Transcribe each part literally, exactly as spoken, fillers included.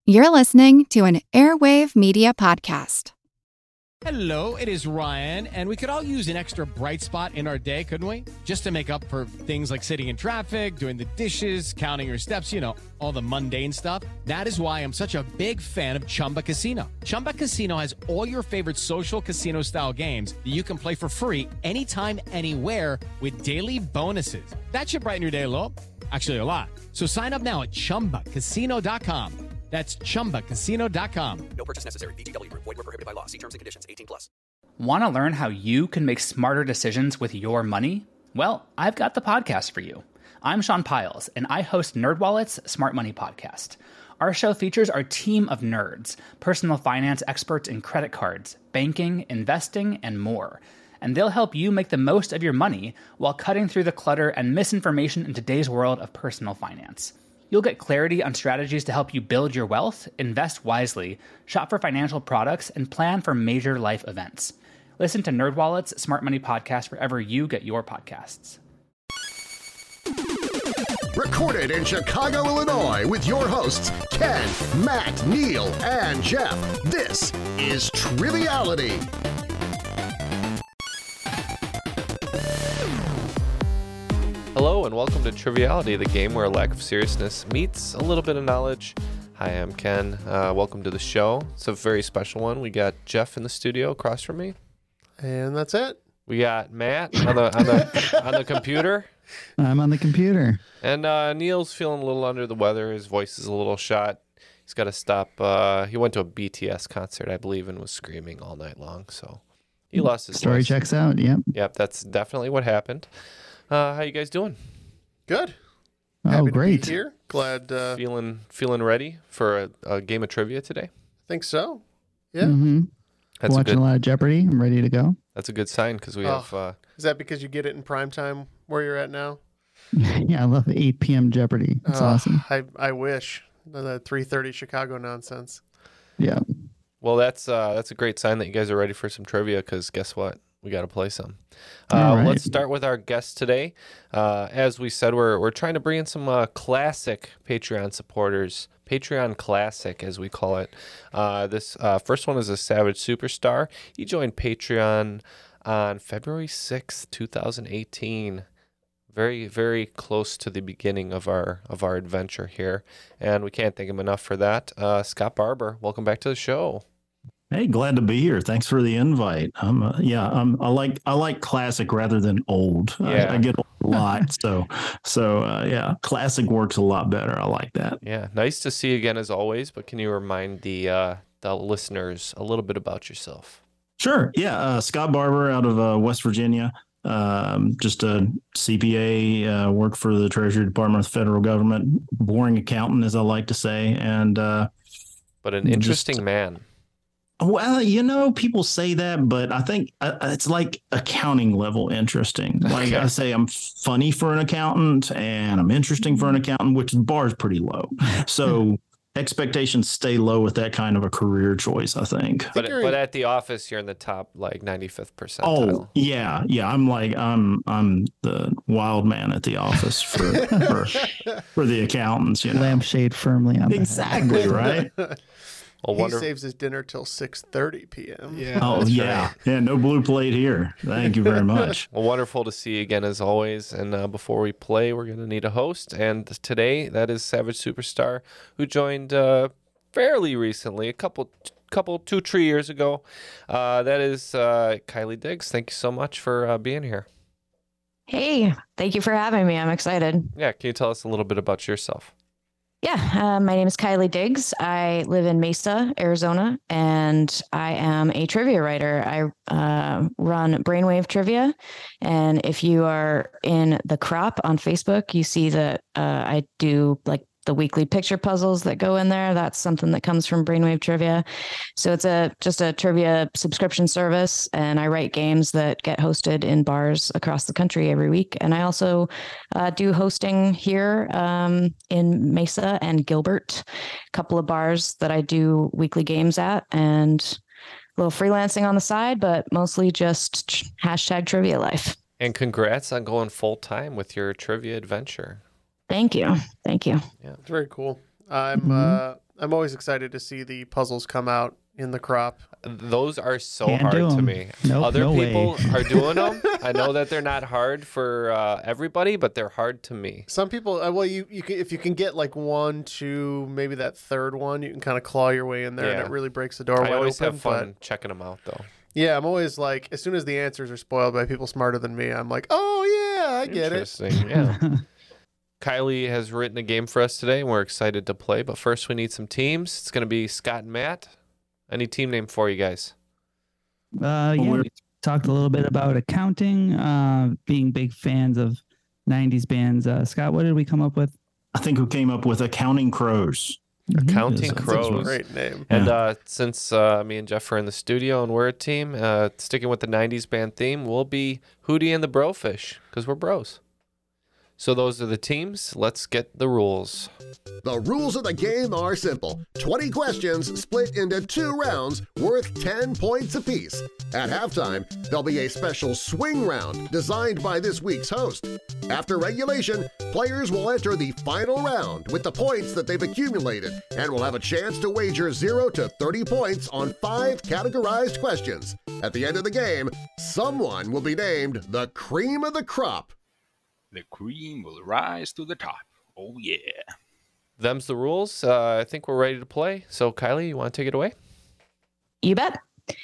You're listening to an Airwave Media Podcast. Hello, it is Ryan, and we could all use an extra bright spot in our day, couldn't we? Just to make up for things like sitting in traffic, doing the dishes, counting your steps, you know, all the mundane stuff. That is why I'm such a big fan of Chumba Casino. Chumba Casino has all your favorite social casino-style games that you can play for free anytime, anywhere with daily bonuses. That should brighten your day a little. Actually, a lot. So sign up now at chumba casino dot com. That's chumba casino dot com. No purchase necessary. V G W Group. Void where prohibited by law. See terms and conditions. eighteen plus. Want to learn how you can make smarter decisions with your money? Well, I've got the podcast for you. I'm Sean Piles, and I host NerdWallet's Smart Money Podcast. Our show features our team of nerds, personal finance experts in credit cards, banking, investing, and more. And they'll help you make the most of your money while cutting through the clutter and misinformation in today's world of personal finance. You'll get clarity on strategies to help you build your wealth, invest wisely, shop for financial products, and plan for major life events. Listen to NerdWallet's Smart Money Podcast wherever you get your podcasts. Recorded in Chicago, Illinois, with your hosts, Ken, Matt, Neil, and Jeff. This is Triviality. Hello and welcome to Triviality, the game where a lack of seriousness meets a little bit of knowledge. Hi, I'm Ken. Uh, welcome to the show. It's a very special one. We got Jeff in the studio across from me. And that's it. We got Matt on the on the on the computer. I'm on the computer. And uh, Neil's feeling a little under the weather. His voice is a little shot. He's got to stop. Uh, he went to a B T S concert, I believe, and was screaming all night long. So he lost his Story voice. checks out. Yep. Yep, that's definitely what happened. Uh, how you guys doing? Good. Oh, Happy great. To be here. Glad. Uh, Feeling feeling ready for a, a game of trivia today? I think so. Yeah. Mm-hmm. That's Watching a, good, a lot of Jeopardy. I'm ready to go. That's a good sign because we Oh. have... Uh, Is that because you get it in prime time where you're at now? Yeah, I love eight p.m. Jeopardy. It's Uh, awesome. I I wish. The three thirty Chicago nonsense. Yeah. Well, that's uh, that's a great sign that you guys are ready for some trivia because guess what? We got to play some. Uh, All right. Let's start with our guest today. Uh, as we said, we're we're trying to bring in some uh, classic Patreon supporters. Patreon Classic, as we call it. Uh, this uh, first one is a Savage Superstar. He joined Patreon on February sixth, twenty eighteen. Very, very close to the beginning of our of our adventure here, and we can't thank him enough for that. Uh, Scott Barber, welcome back to the show. Hey, glad to be here. Thanks for the invite. I'm uh, yeah, I'm I like I like classic rather than old. Yeah. I, I get old a lot, so so uh, yeah, classic works a lot better. I like that. Yeah, nice to see you again as always. But can you remind the uh, the listeners a little bit about yourself? Sure. Yeah, uh, Scott Barber out of uh, West Virginia. Um, just a C P A, uh, work for the Treasury Department of the federal government. Boring accountant, as I like to say, and uh, But an interesting just, man. Well, you know, people say that, but I think uh, it's like accounting level interesting. Like Okay. I say, I'm funny for an accountant and I'm interesting for an accountant, which the bar is pretty low. So expectations stay low with that kind of a career choice, I think. But you're- but at the office, you're in the top like ninety-fifth Oh, percentile. yeah. Yeah. I'm like, I'm, I'm the wild man at the office for, for, for the accountants, you know. Lampshade firmly on the head. Exactly. Right. Well, He wonder- saves his dinner till six thirty p.m. Yeah. Oh, That's yeah. Yeah. No blue plate here. Thank you very much. Well, wonderful to see you again as always. And uh, before we play, we're going to need a host. And today, that is Savage Superstar, who joined uh, fairly recently, a couple, couple, two, three years ago. Uh, that is uh, Kylie Diggs. Thank you so much for uh, being here. Hey, thank you for having me. I'm excited. Yeah, can you tell us a little bit about yourself? Yeah, uh, my name is Kylie Diggs. I live in Mesa, Arizona, and I am a trivia writer. I uh, run Brainwave Trivia, and if you are in the crop on Facebook, you see that uh, I do like the weekly picture puzzles that go in there. That's something that comes from Brainwave Trivia. So it's a just a trivia subscription service, and I write games that get hosted in bars across the country every week. And I also uh, do hosting here um, in Mesa and Gilbert, a couple of bars that I do weekly games at, and a little freelancing on the side, but mostly just hashtag trivia life. And congrats on going full time with your trivia adventure. Thank you. Thank you. It's very cool. I'm Mhm. uh, I'm always excited to see the puzzles come out in the crop. Those are so Can't hard do to 'em. me. Nope, Other no people way. are doing them. I know that they're not hard for uh, everybody, but they're hard to me. Some people, uh, well, you, you can, if you can get like one, two, maybe that third one, you can kind of claw your way in there, and Yeah. it really breaks the door I wide always open. have fun But checking them out, though. yeah, I'm always like, as soon as the answers are spoiled by people smarter than me, I'm like, oh yeah, I get it. Interesting. Yeah. Kylie has written a game for us today, and we're excited to play. But first, we need some teams. It's going to be Scott and Matt. Any team name for you guys? Uh, yeah, we talked a little bit about accounting, uh, being big fans of nineties bands. Uh, Scott, what did we come up with? I think we came up with Accounting Crows. Accounting That's- that's Crows. what- Great name. And Yeah. uh, since uh, me and Jeff are in the studio and we're a team, uh, sticking with the nineties band theme, we'll be Hootie and the Brofish because we're bros. So those are the teams. Let's get the rules. The rules of the game are simple. twenty questions split into two rounds worth ten points apiece. At halftime, there'll be a special swing round designed by this week's host. After regulation, players will enter the final round with the points that they've accumulated and will have a chance to wager zero to thirty points on five categorized questions. At the end of the game, someone will be named the cream of the crop. The cream will rise to the top. Oh, yeah. Them's the rules. Uh, I think we're ready to play. So, Kylie, you want to take it away? You bet.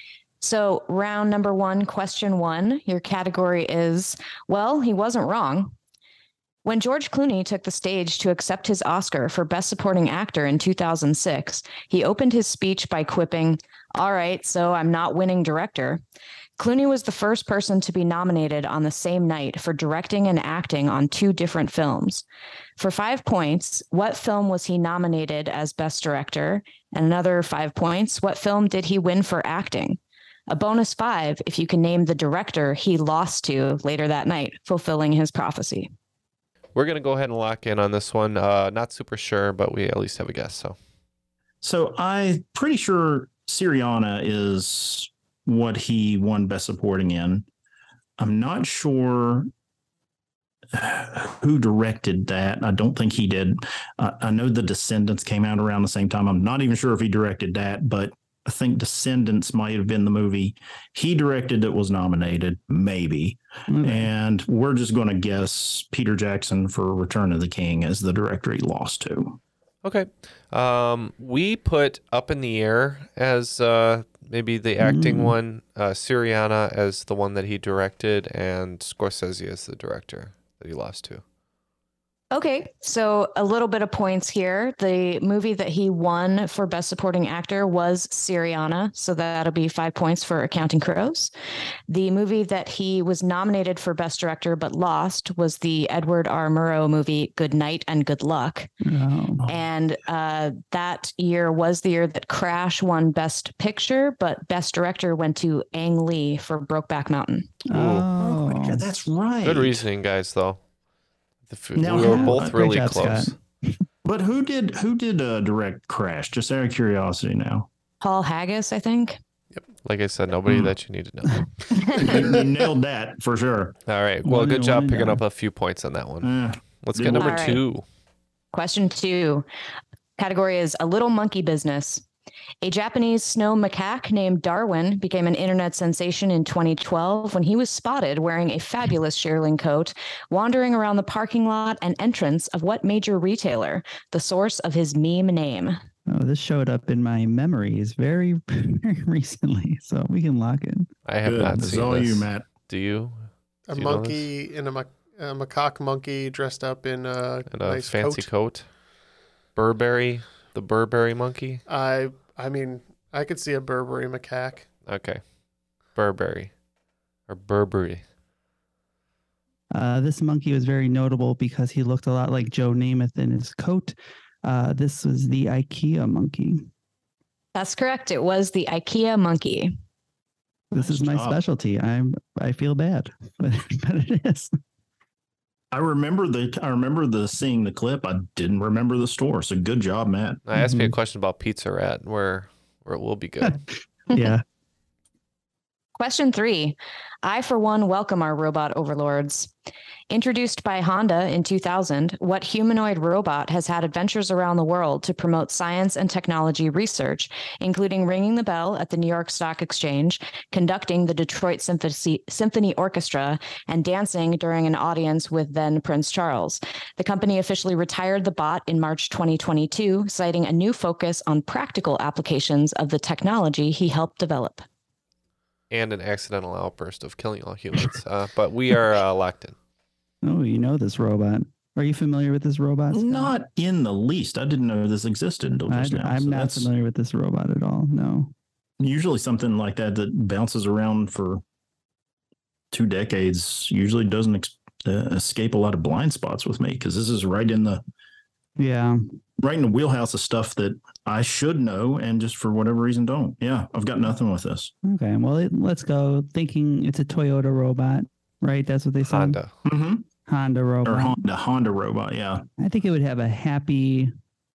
So, round number one, question one, your category is, well, he wasn't wrong. When George Clooney took the stage to accept his Oscar for Best Supporting Actor in two thousand six, he opened his speech by quipping, "All right, so I'm not winning director." Clooney was the first person to be nominated on the same night for directing and acting on two different films. For five points, what film was he nominated as Best Director? And another five points, what film did he win for acting? A bonus five if you can name the director he lost to later that night, fulfilling his prophecy. We're going to go ahead and lock in on this one. Uh, not super sure, but we at least have a guess. So, So I'm pretty sure Syriana is what he won Best Supporting in. I'm not sure who directed that. I don't think he did. Uh, I know The Descendants came out around the same time. I'm not even sure if he directed that, but I think Descendants might have been the movie he directed that was nominated, maybe. Okay. And we're just going to guess Peter Jackson for Return of the King as the director he lost to. okay. Um, we put Up in the Air as uh, maybe the acting Mm. one, uh, Syriana as the one that he directed, and Scorsese as the director that he lost to. Okay, so a little bit of points here. The movie that he won for Best Supporting Actor was Syriana, so that'll be five points for Accounting Crows. The movie that he was nominated for Best Director but lost was the Edward R. Murrow movie Good Night and Good Luck. Oh. And uh, that year was the year that Crash won Best Picture, but Best Director went to Ang Lee for Brokeback Mountain. Oh. Yeah, that's right. Good reasoning, guys, though. The f- Now, we were who- both great really job, close. Scott. But who did who did uh, direct Crash? Just out of curiosity now. Paul Haggis, I think. Like I said, nobody Hmm. that you need to know. you, you nailed that for sure. All right. Well, One good and job one and picking done. up a few points on that one. Uh, Let's All get number right. two. Question two. Category is A Little Monkey Business. A Japanese snow macaque named Darwin became an internet sensation in twenty twelve when he was spotted wearing a fabulous shearling coat, wandering around the parking lot and entrance of what major retailer? The source of his meme name. Oh, this showed up in my memories very, very recently, so we can lock in. I have good. not This is seen all this. you, Matt. Do you? A Do you know monkey in a, ma- a macaque monkey dressed up in a And a nice fancy coat. coat. Burberry, the Burberry monkey. I I mean, I could see a Burberry macaque. Okay. Burberry. Or Burberry. Uh, this monkey was very notable because he looked a lot like Joe Namath in his coat. Uh, this was the IKEA monkey. That's correct. It was the IKEA monkey. This Nice is my job. specialty. I'm I feel bad, but, but it is. I remember the I remember the seeing the clip. I didn't remember the store. So good job, Matt. I asked me a Mhm. question about Pizza Rat, where where it will be good. Yeah. Question three. I, for one, welcome our robot overlords. Introduced by Honda in two thousand, what humanoid robot has had adventures around the world to promote science and technology research, including ringing the bell at the New York Stock Exchange, conducting the Detroit Symphony, Symphony Orchestra, and dancing during an audience with then Prince Charles? The company officially retired the bot in March twenty twenty-two, citing a new focus on practical applications of the technology he helped develop. And an accidental outburst of killing all humans. uh, but we are uh, locked in. Oh, you know this robot. Are you familiar with this robot, Scott? Not in the least. I didn't know this existed until I, just now. I'm so not that's familiar with this robot at all. No. usually something like that that bounces around for two decades usually doesn't ex- uh, escape a lot of blind spots with me, because this is right in the yeah right in the wheelhouse of stuff that I should know and just for whatever reason don't. Yeah, I've got nothing with this. Okay, well, it, let's go thinking it's a Toyota robot, right? That's what they said. Honda. Mm-hmm. Honda robot. Or Honda, Honda robot, yeah. I think it would have a happy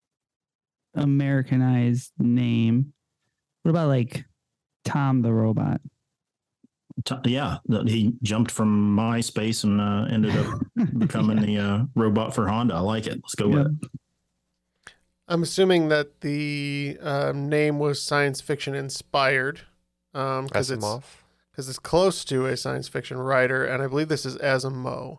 Americanized name. What about like Tom the robot? T- yeah, that he jumped from MySpace and uh, ended up becoming the uh, robot for Honda. I like it. Let's go Yep. with it. I'm assuming that the um, name was science fiction inspired, um, because it's Asimov. because it's close to a science fiction writer, and I believe this is Asimov.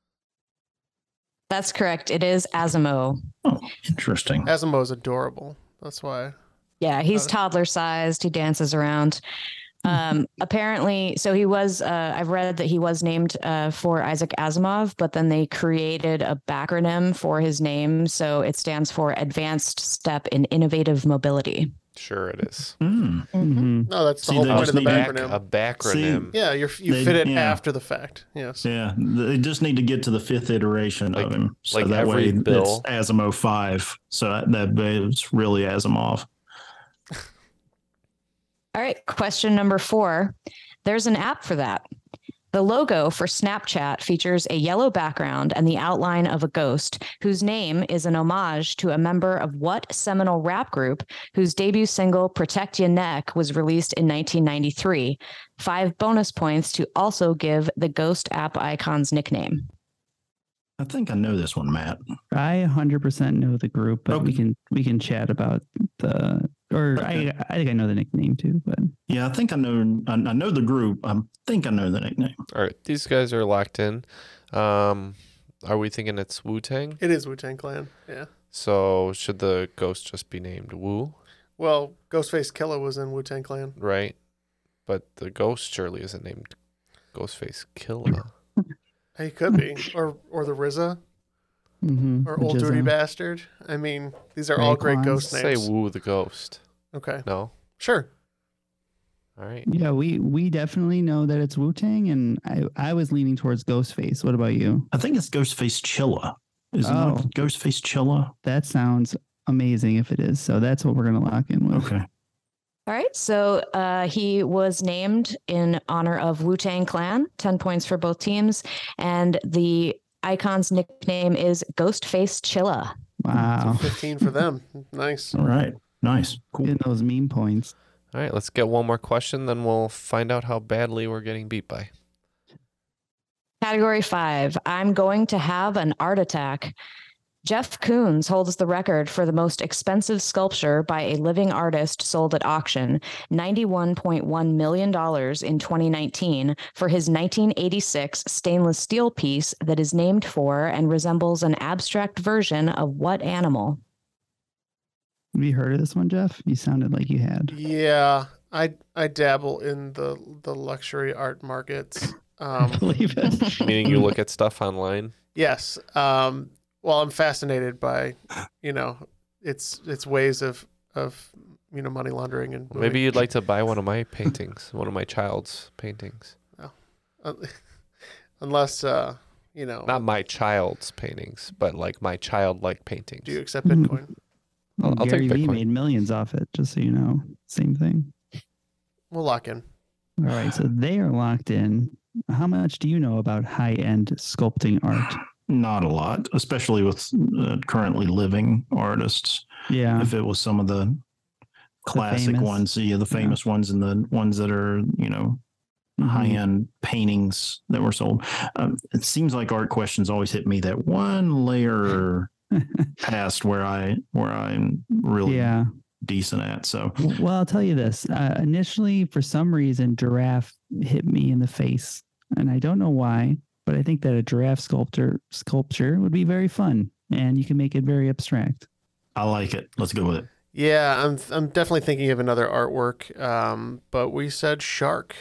That's correct. It is Asimov. Oh, interesting. Asimov is adorable. That's why. Yeah, he's toddler sized. He dances around. Um, apparently, so he was, uh, I've read that he was named uh, for Isaac Asimov, but then they created a backronym for his name. So it stands for Advanced Step in Innovative Mobility. Sure it is. Mm. Mm-hmm. No, that's the See, whole they point just of the need to- acronym. A backronym. yeah, you're, you They- fit it yeah. after the fact. Yes. Yeah, they just need to get to the fifth iteration Like- of him. So like that every way bill. it's Asimov five. So that, that it's really Asimov. All right. Question number four. There's an app for that. The logo for Snapchat features a yellow background and the outline of a ghost whose name is an homage to a member of what seminal rap group whose debut single Protect Ya Neck was released in nineteen ninety-three. Five bonus points to also give the ghost app icon's nickname. I think I know this one, Matt. I one hundred percent know the group, but we Okay. can we can chat about the or Okay. I I think I know the nickname too, but Yeah, I think I know. I, I know the group. I think I know the nickname. All right, these guys are locked in. Um, are we thinking it's Wu-Tang? It is Wu-Tang Clan. Yeah. So should the ghost just be named Wu, Well, Ghostface Killah was in Wu-Tang Clan. right? But the ghost surely isn't named Ghostface Killah. He could be, or or the R Z A, mm-hmm. or Old Dirty Bastard. I mean, these are Ray all great Kwans. ghost Say names. Wu the ghost. Okay, No? sure. All right. Yeah, we we definitely know that it's Wu-Tang, and I I was leaning towards Ghostface. What about you? I think it's Ghostface Chilla. Is it Oh. not Ghostface Chilla? That sounds amazing if it is. So that's what we're gonna lock in with. Okay. All right. So uh, he was named in honor of Wu-Tang Clan, ten points for both teams. And the icon's nickname is Ghostface Chilla. Wow, Fifteen for them. Nice. All right. Nice. Cool. getting those meme points. All right, let's get one more question, then we'll find out how badly we're getting beat by. Category five, I'm going to have an art attack. Jeff Koons holds the record for the most expensive sculpture by a living artist sold at auction, ninety-one point one million dollars in twenty nineteen, for his nineteen eighty-six stainless steel piece that is named for and resembles an abstract version of what animal? Have you heard of this one, Jeff? You sounded like you had. Yeah, I I dabble in the the luxury art markets. I Um, believe it. Meaning you look at stuff online. yes. Um, well, I'm fascinated by, you know, its its ways of of you know money laundering and Maybe you'd like to buy one of my paintings, one of my child's paintings. uh, unless uh, you know. Not my child's paintings, but like my childlike paintings. Do you accept Bitcoin? I'll- I'll Gary take Vee Bitcoin. made millions off it, just so you know. Same thing. We'll lock in. All right, so they are locked in. How much do you know about high-end sculpting art? Not a lot, especially with uh, currently living artists. Yeah, If it was some of the classic famous. ones, yeah, the famous ones and the ones that are, you know, mm-hmm. high-end paintings that were sold. Um, it seems like art questions always hit me that one layer past where I where I'm really yeah. decent at. So, well, I'll tell you this. Uh, initially, for some reason, giraffe hit me in the face, and I don't know why, but I think that a giraffe sculptor sculpture would be very fun, and you can make it very abstract. I like it. Let's go with it. Yeah, I'm I'm definitely thinking of another artwork, um, but we said shark.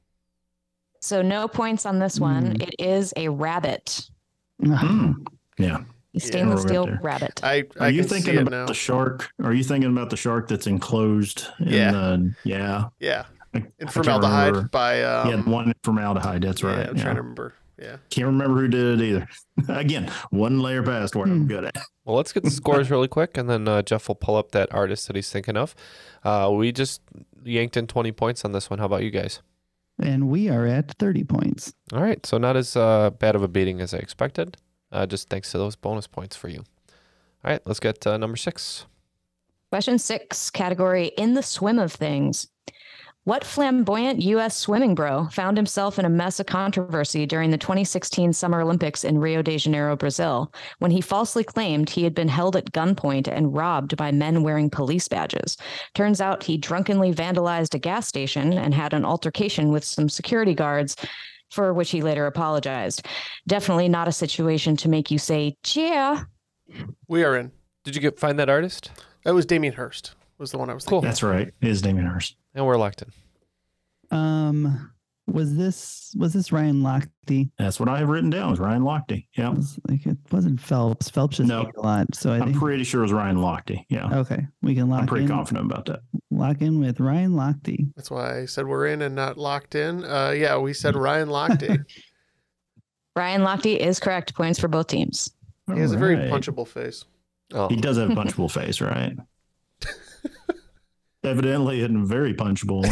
So no points on this one. Mm. It is a rabbit. Mm. Yeah. A stainless Yeah, steel right rabbit. I, Are I you can thinking see it about now. the shark? Are you thinking about the shark that's enclosed? In Yeah. The, yeah. Yeah. I, In I can't formaldehyde remember. by um, yeah, the one in formaldehyde. That's right. Yeah, I'm yeah. trying to remember. Yeah. Can't remember who did it either. Again, one layer past where I'm good at. Well, let's get the scores really quick, and then uh, Jeff will pull up that artist that he's thinking of. Uh, we just yanked in twenty points on this one. How about you guys? And we are at thirty points. All right, so not as uh, bad of a beating as I expected, uh, just thanks to those bonus points for you. All right, let's get uh, number six. Question six, category in the swim of things. What flamboyant U S swimming bro found himself in a mess of controversy during the twenty sixteen Summer Olympics in Rio de Janeiro, Brazil, when he falsely claimed he had been held at gunpoint and robbed by men wearing police badges? Turns out he drunkenly vandalized a gas station and had an altercation with some security guards, for which he later apologized. Definitely not a situation to make you say, yeah. We are in. Did you get find that artist? That was Damien Hirst. Was the one I was thinking. Cool. That's right. It is Damien Hirst. And we're locked in. Um, was this was this Ryan Lochte? That's what I have written down. Is Ryan Lochte? Yeah. It was like it wasn't Phelps. Phelps just No. ate a lot. So I I'm think pretty sure it was Ryan Lochte. Yeah. okay, we can lock I'm pretty in. confident about that. Lock in with Ryan Lochte. That's why I said we're in and not locked in. Uh, yeah, we said Ryan Lochte. Ryan Lochte is correct. Points for both teams. He has a very Alright. punchable face. Oh, He does have a punchable face, right? Evidently, and very punchable.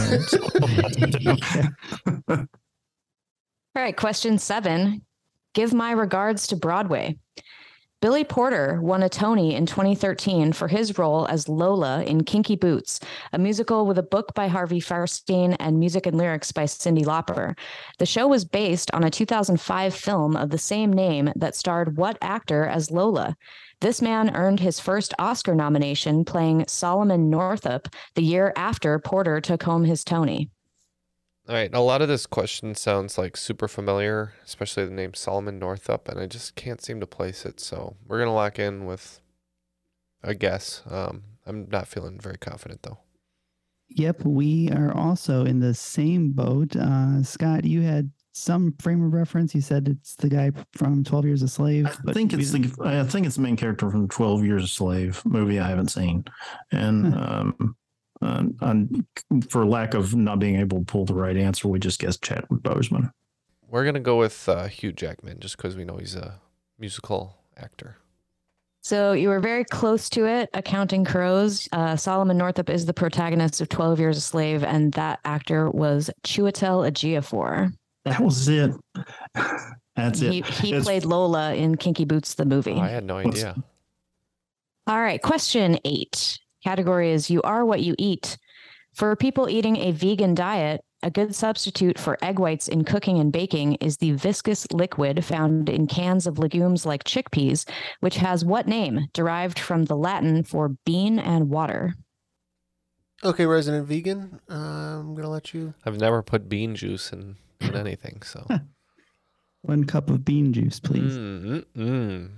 All right, question seven. Give my regards to Broadway. Billy Porter won a Tony in twenty thirteen for his role as Lola in Kinky Boots, a musical with a book by Harvey Fierstein and music and lyrics by Cyndi Lauper. The show was based on a two thousand five film of the same name that starred what actor as Lola? This man earned his first Oscar nomination playing Solomon Northup the year after Porter took home his Tony. all right. A lot of this question sounds like super familiar, especially the name Solomon Northup, and I just can't seem to place it. So we're gonna lock in with a guess. Um, I'm not feeling very confident though. Yep, we are also in the same boat. Uh, Scott, you had some frame of reference. You said it's the guy from twelve Years a Slave. I think it's the I think it's the main character from twelve Years a Slave movie I haven't seen, and um, uh, and for lack of not being able to pull the right answer, we just guessed Chadwick Boseman. We're gonna go with uh, Hugh Jackman just because we know he's a musical actor. So you were very close to it. Accounting Crows. Uh, Solomon Northup is the protagonist of twelve Years a Slave, and that actor was Chiwetel Ejiofor. That was it. That's it. He, he It's- played Lola in Kinky Boots, the movie. Oh, I had no idea. All right, question eight. Category is you are what you eat. For people eating a vegan diet, a good substitute for egg whites in cooking and baking is the viscous liquid found in cans of legumes like chickpeas, which has what name, derived from the Latin for bean and water? Okay, resident vegan. Uh, I'm gonna let you. I've never put bean juice in, in anything, so. One cup of bean juice, please. Mm, mm, mm.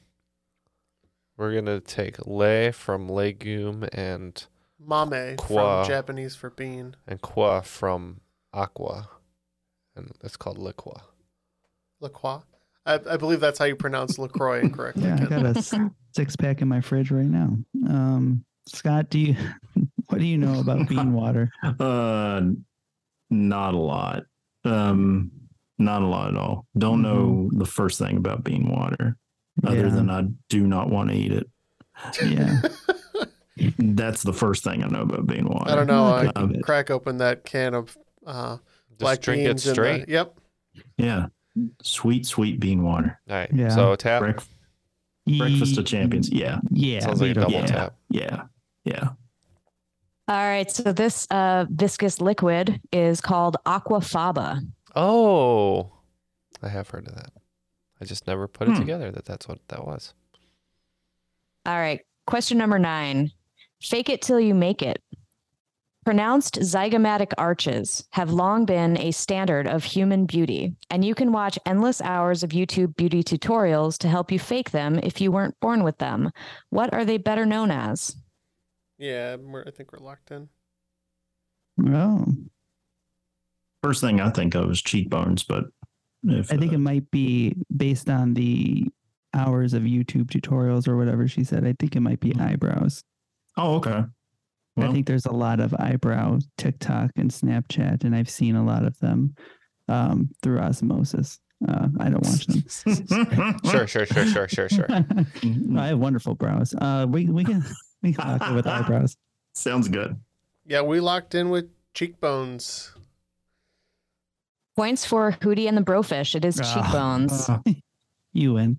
We're gonna take le from legume and Mame Qua. from Japanese for bean. and qua from aqua, and it's called liqua. LaCroix. I, I believe that's how you pronounce LaCroix incorrectly. Yeah, I Ken. got a s- six pack in my fridge right now. Um, Scott, do you what do you know about bean water? Uh, not a lot. Um, not a lot at all. Don't Mhm. know the first thing about bean water, other Yeah. than I do not want to eat it. Yeah. That's the first thing I know about bean water. I don't know. I Um, crack open that can of uh, Just black drink it beans and the- straight. yep. Yeah, sweet, sweet bean water. All right. Yeah. So tap. Break- breakfast of champions. Yeah, Yeah. Sounds like a we don't- double yeah, tap. yeah, yeah. All right. So this uh, viscous liquid is called aquafaba. Oh, I have heard of that. I just never put it Hmm. together that that's what that was. All right. Question number nine. Fake it till you make it. Pronounced zygomatic arches have long been a standard of human beauty, and you can watch endless hours of YouTube beauty tutorials to help you fake them if you weren't born with them. What are they better known as? Yeah, we're, I think we're locked in. Oh, First thing I think of is cheekbones, but if I think uh, it might be based on the hours of YouTube tutorials or whatever she said. I think it might be eyebrows. oh, okay. I Well, think there's a lot of eyebrow TikTok and Snapchat, and I've seen a lot of them um, through osmosis. Uh, I don't watch them. Sure, sure, sure, sure, sure, sure. I have wonderful brows. Uh, we we can we can lock it with eyebrows. sounds good. Yeah, we locked in with cheekbones. Points for Hootie and the Brofish. It is cheekbones. Ah, you win.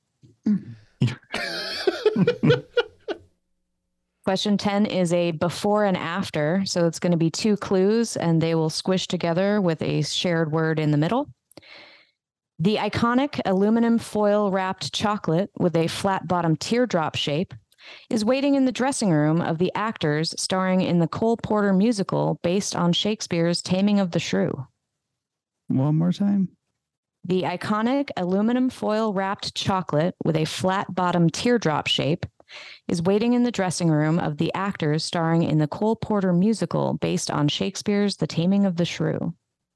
Question ten is a before and after. So it's going to be two clues and they will squish together with a shared word in the middle. The iconic aluminum foil wrapped chocolate with a flat bottom teardrop shape is waiting in the dressing room of the actors starring in the Cole Porter musical based on Shakespeare's Taming of the Shrew. One more time. The iconic aluminum foil wrapped chocolate with a flat bottom teardrop shape is waiting in the dressing room of the actors starring in the Cole Porter musical based on Shakespeare's The Taming of the Shrew.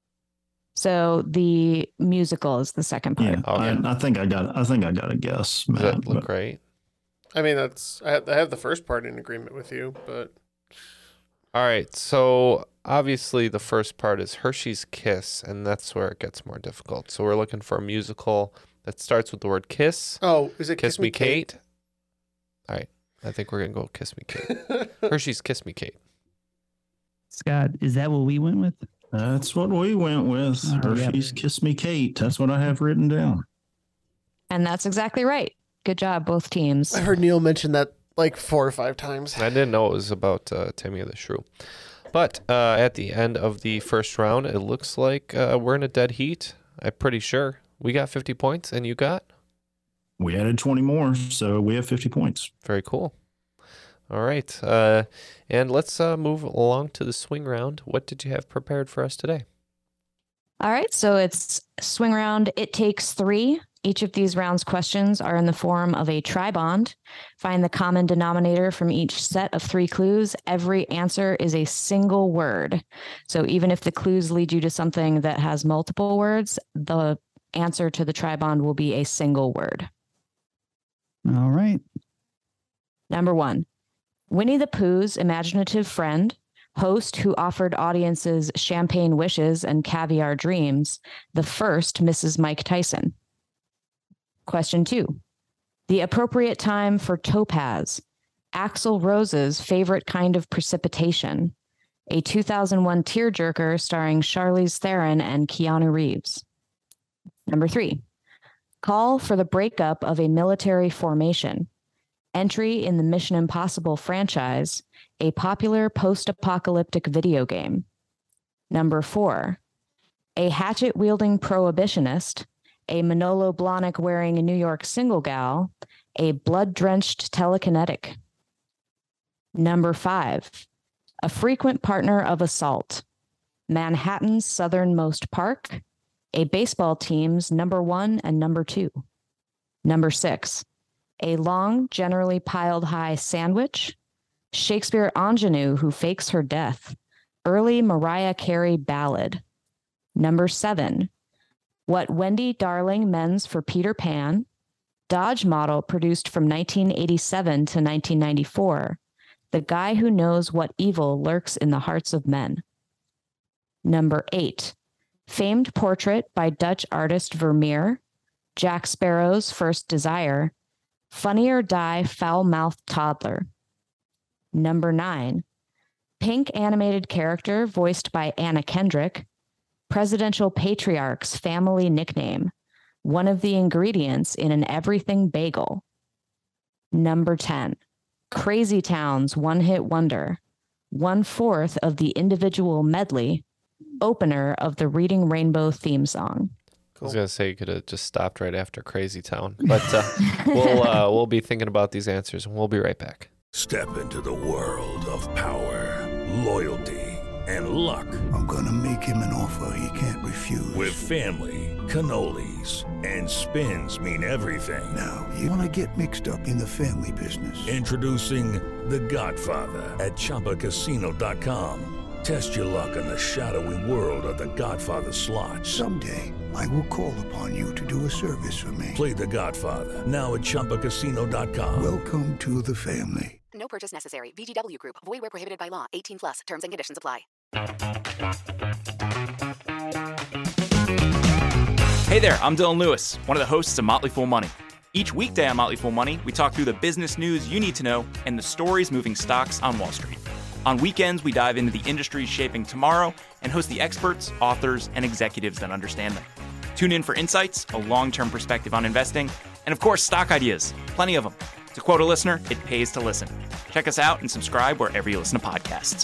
So the musical is the second part. Yeah, Okay. I, I think I got. I think I got a guess. Does Matt, that look but- right? I mean, that's I have, I have the first part in agreement with you, but All right. So obviously the first part is Hershey's Kiss, and that's where it gets more difficult. So we're looking for a musical that starts with the word kiss. oh, is it Kiss, Me Kate? All right. I think we're going to go Kiss Me Kate. Hershey's Kiss Me Kate. Scott, is that what we went with? That's what we went with. Oh, yeah. Hershey's Kiss Me Kate. That's what I have written down. And that's exactly right. Good job, both teams. I heard Neil mention that like four or five times. I didn't know it was about uh, Tammy of the Shrew. But uh, at the end of the first round, it looks like uh, we're in a dead heat. I'm pretty sure. We got fifty points, and you got? We added twenty more, so we have fifty points. Very cool. All right. Uh, and let's uh, move along to the swing round. What did you have prepared for us today? All right, so it's swing round. It takes three. Each of these rounds' questions are in the form of a tri-bond. Find the common denominator from each set of three clues. Every answer is a single word. So even if the clues lead you to something that has multiple words, the answer to the tri-bond will be a single word. All right. Number one, Winnie the Pooh's imaginative friend, host who offered audiences champagne wishes and caviar dreams, the first Missus Mike Tyson. Question two, the appropriate time for topaz, Axl Rose's favorite kind of precipitation, a two thousand one tearjerker starring Charlize Theron and Keanu Reeves. Number three, call for the breakup of a military formation, entry in the Mission Impossible franchise, a popular post-apocalyptic video game. Number four, a hatchet-wielding prohibitionist, a Manolo Blahnik wearing a New York single gal, a blood-drenched telekinetic. Number five, a frequent partner of assault, Manhattan's southernmost park, a baseball team's number one and number two. Number six, a long, generally piled high sandwich, Shakespeare ingenue who fakes her death, early Mariah Carey ballad. Number seven, what Wendy Darling mends for Peter Pan, Dodge model produced from nineteen eighty-seven to nineteen ninety-four, the guy who knows what evil lurks in the hearts of men. Number eight, famed portrait by Dutch artist Vermeer, Jack Sparrow's first desire, Funny or Die foul-mouthed toddler. Number nine, pink animated character voiced by Anna Kendrick, presidential patriarch's family nickname, one of the ingredients in an everything bagel. Number ten, Crazy Town's one-hit wonder, one-fourth of the individual medley opener of the Reading Rainbow theme song? I was gonna say you could have just stopped right after Crazy Town, but uh, we'll uh, we'll be thinking about these answers, and we'll be right back. Step into the world of power, loyalty, and luck. I'm gonna make him an offer he can't refuse. With family, cannolis, and spins mean everything. Now you wanna get mixed up in the family business? Introducing The Godfather at Chumba Casino dot com. Test your luck in the shadowy world of The Godfather slot. Someday, I will call upon you to do a service for me. Play The Godfather, now at Chumba Casino dot com. Welcome to the family. No purchase necessary. V G W Group. Void where prohibited by law. eighteen plus. Terms and conditions apply. Hey there, I'm Dylan Lewis, one of the hosts of Motley Fool Money. Each weekday on Motley Fool Money, we talk through the business news you need to know and the stories moving stocks on Wall Street. On weekends, we dive into the industries shaping tomorrow and host the experts, authors, and executives that understand them. Tune in for insights, a long-term perspective on investing, and of course, stock ideas. Plenty of them. To quote a listener, it pays to listen. Check us out and subscribe wherever you listen to podcasts.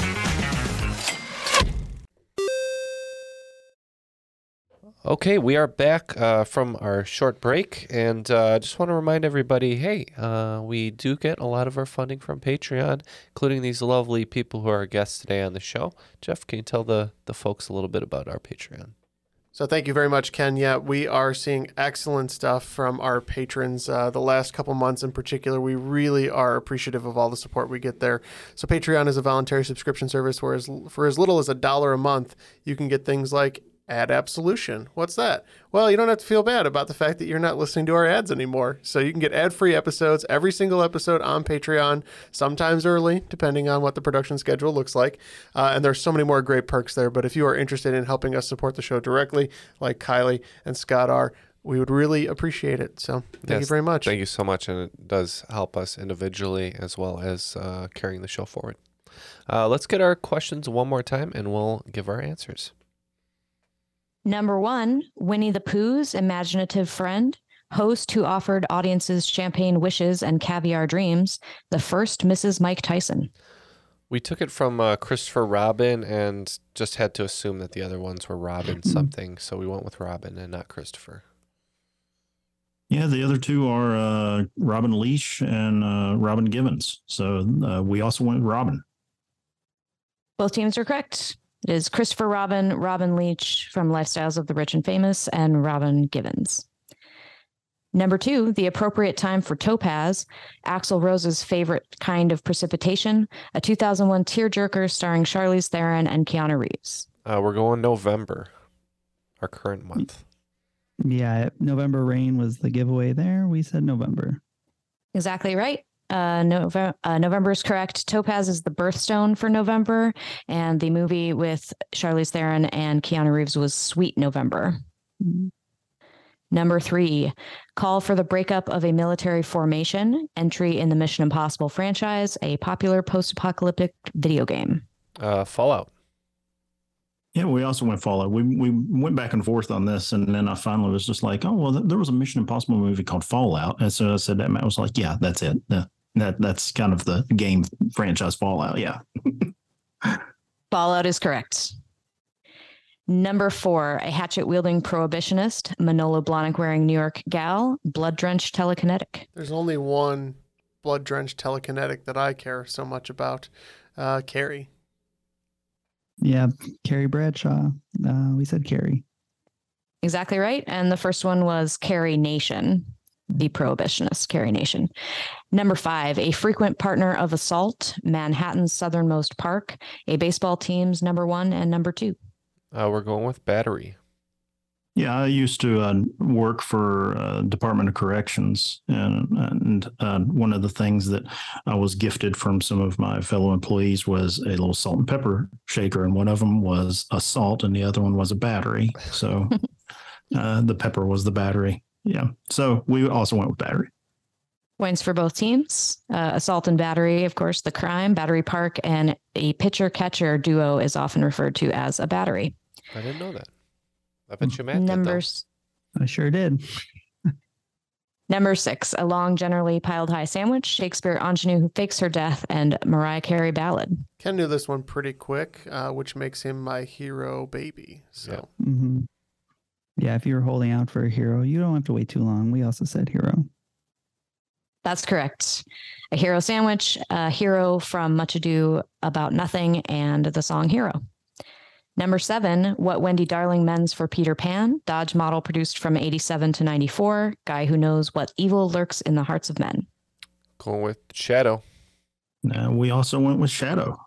Okay, we are back uh, from our short break, and I uh, just want to remind everybody, hey, uh, we do get a lot of our funding from Patreon, including these lovely people who are our guests today on the show. Jeff, can you tell the, the folks a little bit about our Patreon? So thank you very much, Ken. Yeah, we are seeing excellent stuff from our patrons. Uh, the last couple months in particular, we really are appreciative of all the support we get there. So Patreon is a voluntary subscription service where as, for as little as a dollar a month, you can get things like Ad Absolution. What's that? Well, you don't have to feel bad about the fact that you're not listening to our ads anymore. So you can get ad-free episodes, every single episode on Patreon, sometimes early, depending on what the production schedule looks like. Uh, and there's so many more great perks there. But if you are interested in helping us support the show directly, like Kylie and Scott are, we would really appreciate it. So thank yes, you very much. Thank you so much. And it does help us individually as well as uh, carrying the show forward. Uh, let's get our questions one more time and we'll give our answers. Number one, Winnie the Pooh's imaginative friend, host who offered audiences champagne wishes and caviar dreams, the first Missus Mike Tyson. We took it from uh, Christopher Robin and just had to assume that the other ones were Robin something, so we went with Robin and not Christopher. Yeah, the other two are uh, Robin Leach and uh, Robin Givens. So uh, we also went with Robin. Both teams are correct. It is Christopher Robin, Robin Leach from Lifestyles of the Rich and Famous, and Robin Givens. Number two, the appropriate time for Topaz, Axl Rose's favorite kind of precipitation, a two thousand one tearjerker starring Charlize Theron and Keanu Reeves. Uh, we're going November, our current month. Yeah, November Rain was the giveaway there. We said November. Exactly right. Uh, Nove- uh, November is correct. Topaz is the birthstone for November, and the movie with Charlize Theron and Keanu Reeves was Sweet November. Mm-hmm. Number three, call for the breakup of a military formation, entry in the Mission Impossible franchise, a popular post-apocalyptic video game. Uh, Fallout. Yeah, we also went Fallout. We we went back and forth on this, and then I finally was just like, oh, well, there was a Mission Impossible movie called Fallout. And so I said that, I was like, yeah, that's it. Yeah, that That's kind of the game franchise Fallout, yeah. Fallout is correct. Number four, a hatchet-wielding prohibitionist, Manolo Blahnik-wearing New York gal, blood-drenched telekinetic. There's only one blood-drenched telekinetic that I care so much about, uh, Carrie. Yeah, Carrie Bradshaw. Uh, we said Carrie. Exactly right. And the first one was Carrie Nation, the prohibitionist, Carrie Nation. Number five, a frequent partner of Assault, Manhattan's southernmost park, a baseball team's number one and number two. Uh, we're going with Battery. Yeah, I used to uh, work for uh, Department of Corrections, and, and uh, one of the things that I was gifted from some of my fellow employees was a little salt and pepper shaker, and one of them was a salt, and the other one was a battery. So uh, the pepper was the battery. Yeah, so we also went with Battery. Points for both teams. Uh, Assault and Battery, of course, the crime, Battery Park, and a pitcher-catcher duo is often referred to as a battery. I didn't know that. I bet you Matt Numbers. I sure did. Number six, A Long, Generally Piled High Sandwich, Shakespeare Ingenue Who Fakes Her Death, and Mariah Carey Ballad. Ken knew this one pretty quick, uh, which makes him my hero baby. So, yeah. Mm-hmm. Yeah, if you were holding out for a hero, you don't have to wait too long. We also said hero. That's correct. A Hero Sandwich, a hero from Much Ado About Nothing, and the song Hero. Number seven, What Wendy Darling Mends for Peter Pan, Dodge model produced from eighty-seven to ninety-four, guy who knows what evil lurks in the hearts of men. Going with Shadow. Uh, we also went with Shadow.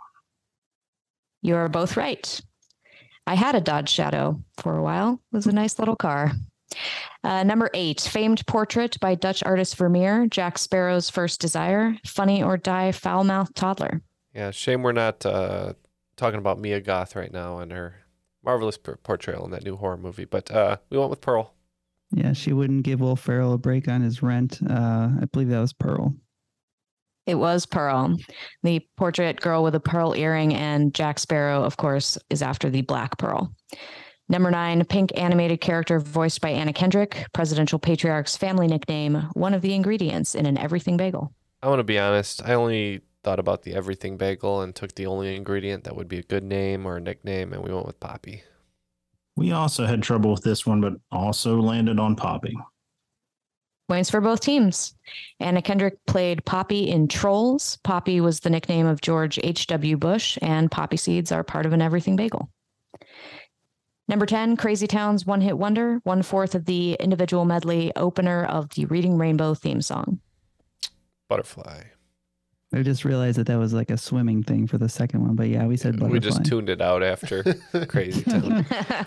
You are both right. I had a Dodge Shadow for a while. It was a nice little car. Uh, number eight, famed portrait by Dutch artist Vermeer, Jack Sparrow's first desire, Funny or Die Foul-Mouthed Toddler. Yeah, shame we're not uh, talking about Mia Goth right now and her marvelous portrayal in that new horror movie, but uh, we went with Pearl. Yeah, she wouldn't give Will Ferrell a break on his rent. Uh, I believe that was Pearl. It was Pearl, the portrait girl with a pearl earring, and Jack Sparrow, of course, is after the Black Pearl. Number nine, pink animated character voiced by Anna Kendrick, presidential patriarch's family nickname, one of the ingredients in an everything bagel. I want to be honest, I only thought about the everything bagel and took the only ingredient that would be a good name or a nickname, and we went with Poppy. We also had trouble with this one, but also landed on Poppy. Points for both teams. Anna Kendrick played Poppy in Trolls. Poppy was the nickname of George H W. Bush, and poppy seeds are part of an everything bagel. Number ten, Crazy Town's One Hit Wonder, one-fourth of the individual medley opener of the Reading Rainbow theme song. Butterfly. I just realized that that was like a swimming thing for the second one, but yeah, we said butterfly. We just tuned it out after Crazy Town.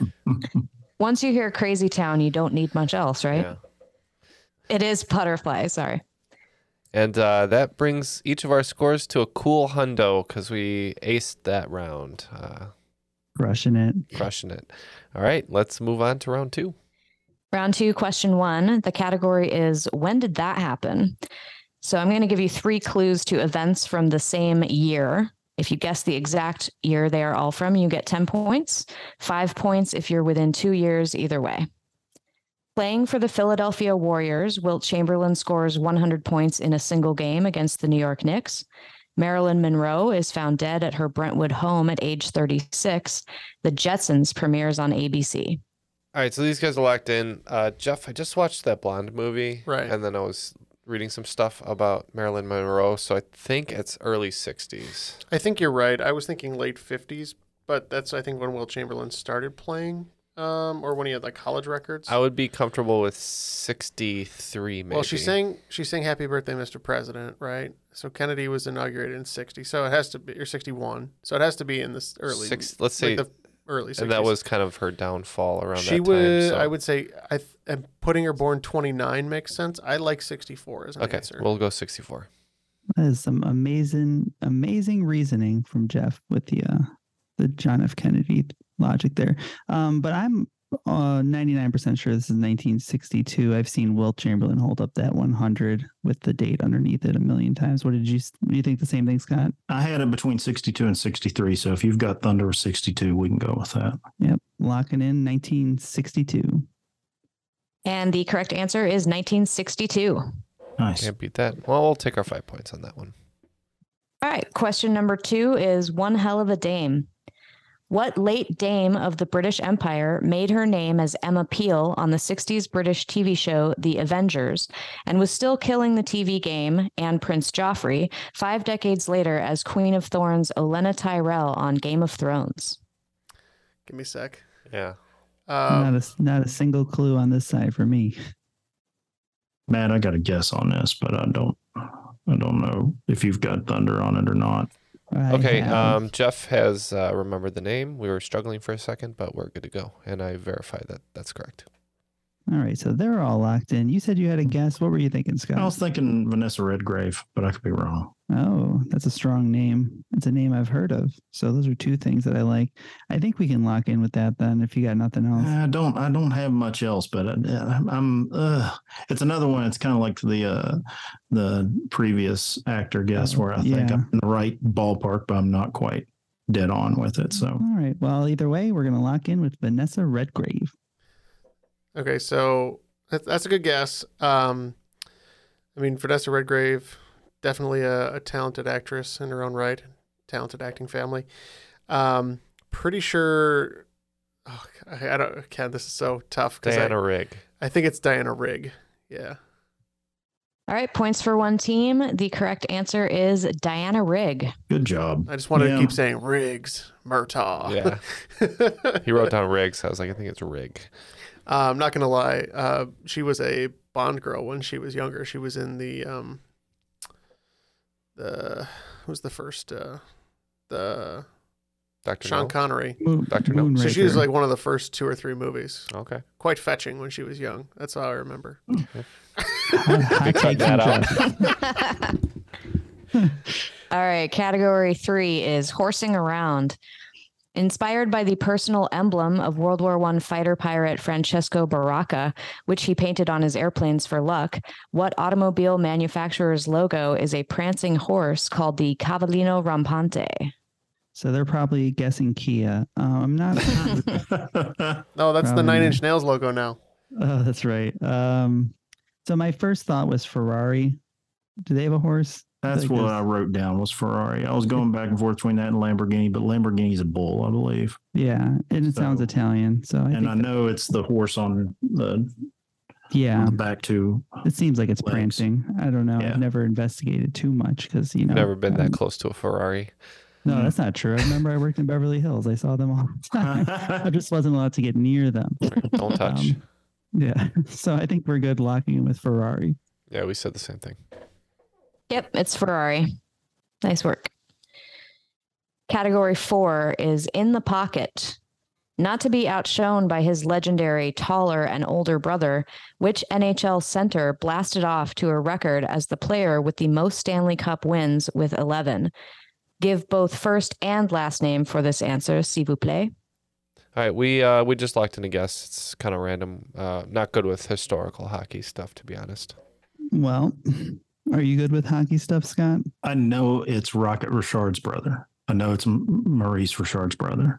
Once you hear Crazy Town, you don't need much else, right? Yeah. It is Butterfly, sorry. And uh, that brings each of our scores to a cool hundo because we aced that round. Uh, crushing it. Crushing it. All right, let's move on to round two. Round two, question one. The category is, when did that happen? So I'm going to give you three clues to events from the same year. If you guess the exact year they are all from, you get ten points. Five points if you're within two years either way. Playing for the Philadelphia Warriors, Wilt Chamberlain scores one hundred points in a single game against the New York Knicks. Marilyn Monroe is found dead at her Brentwood home at age thirty-six. The Jetsons premieres on A B C. All right, so these guys are locked in. Uh, Jeff, I just watched that Blonde movie. Right. And then I was reading some stuff about Marilyn Monroe, so I think it's early sixties. I think you're right. I was thinking late fifties, but that's, I think, when Wilt Chamberlain started playing. Um, or when he had like college records. I would be comfortable with sixty-three, maybe. Well, she's saying she's saying "Happy Birthday, Mister President," right? So Kennedy was inaugurated in sixty, so it has to be or sixty-one. So it has to be in this early. Six, let's say like the early sixties. And that was kind of her downfall around she that would, time. So. I would say, I th- and putting her born twenty-nine makes sense. I like sixty-four as an okay, answer. We'll go sixty-four. That is some amazing, amazing reasoning from Jeff with the uh, the John F. Kennedy logic there. Um, but I'm uh, ninety-nine percent sure this is nineteen sixty-two. I've seen Wilt Chamberlain hold up that one hundred with the date underneath it a million times. What did you, do you think the same thing, Scott? I had it between sixty-two and sixty-three. So if you've got Thunder or sixty-two, we can go with that. Yep. Locking in nineteen sixty-two. And the correct answer is nineteen sixty-two. Nice. Can't beat that. Well, we'll take our five points on that one. All right. Question number two is one hell of a dame. What late dame of the British Empire made her name as Emma Peel on the sixties British T V show The Avengers and was still killing the T V game and Prince Joffrey five decades later as Queen of Thorns Olenna Tyrell on Game of Thrones? Give me a sec. Yeah. Um, not, a, not a single clue on this side for me. Matt, I got a guess on this, but I don't I don't know if you've got Thunder on it or not. I okay, have. um, Jeff has uh, remembered the name. We were struggling for a second, but we're good to go. And I verified that that's correct. All right, so they're all locked in. You said you had a guess. What were you thinking, Scott? I was thinking Vanessa Redgrave, but I could be wrong. Oh, that's a strong name. It's a name I've heard of. So those are two things that I like. I think we can lock in with that then if you got nothing else. I don't I don't have much else, but I, I'm uh, it's another one. It's kind of like the uh, the previous actor guess where I think yeah. I'm in the right ballpark, but I'm not quite dead on with it. So all right. Well, either way, we're going to lock in with Vanessa Redgrave. Okay, so that, that's a good guess. Um, I mean, Vanessa Redgrave, definitely a, a talented actress in her own right, talented acting family. Um, pretty sure. Oh, I, I don't. Ken, this is so tough. Diana I, Rigg. I think it's Diana Rigg. Yeah. All right, points for one team. The correct answer is Diana Rigg. Good job. I just wanted Yeah. to keep saying Riggs, Murtaugh. Yeah. He wrote down Riggs. I was like, I think it's Rigg. Uh, I'm not going to lie. Uh, she was a Bond girl when she was younger. She was in the, um, the, who was the first, uh, the Doctor Sean No? Connery. Moon, Doctor No. So she was Moonraker. like one of the first two or three movies. Okay. Quite fetching when she was young. That's how I remember. Hot- hot Cut take that from out. Jeff. All right, category three is horsing around. Inspired by the personal emblem of World War One fighter pilot Francesco Baracca, which he painted on his airplanes for luck, what automobile manufacturer's logo is a prancing horse called the Cavallino Rampante? So they're probably guessing Kia. Uh, I'm not. No, that's the Probably Nine not. Inch Nails logo now. Oh, that's right. Um, so my first thought was Ferrari. Do they have a horse? That's Like what this- I wrote down was Ferrari. I was going back and forth between that and Lamborghini, but Lamborghini's a bull, I believe. Yeah, and it sounds So- Italian. So I and think I know it's the horse on the, yeah, on the back too. it seems like it's legs. prancing. I don't know. Yeah. I've never investigated too much because you know. Never been that um, close to a Ferrari. No, that's not true. I remember I worked in Beverly Hills. I saw them all the time. I just wasn't allowed to get near them. Don't touch. Um, yeah. So I think we're good locking in with Ferrari. Yeah, we said the same thing. Yep, it's Ferrari. Nice work. Category four is in the pocket. Not to be outshone by his legendary taller and older brother, which N H L center blasted off to a record as the player with the most Stanley Cup wins with eleven? Give both first and last name for this answer, s'il vous plaît. All right, we uh, we just locked in a guess. It's kind of random. Uh, not good with historical hockey stuff, to be honest. Well, are you good with hockey stuff, Scott? I know it's Rocket Richard's brother. I know it's M- Maurice Richard's brother.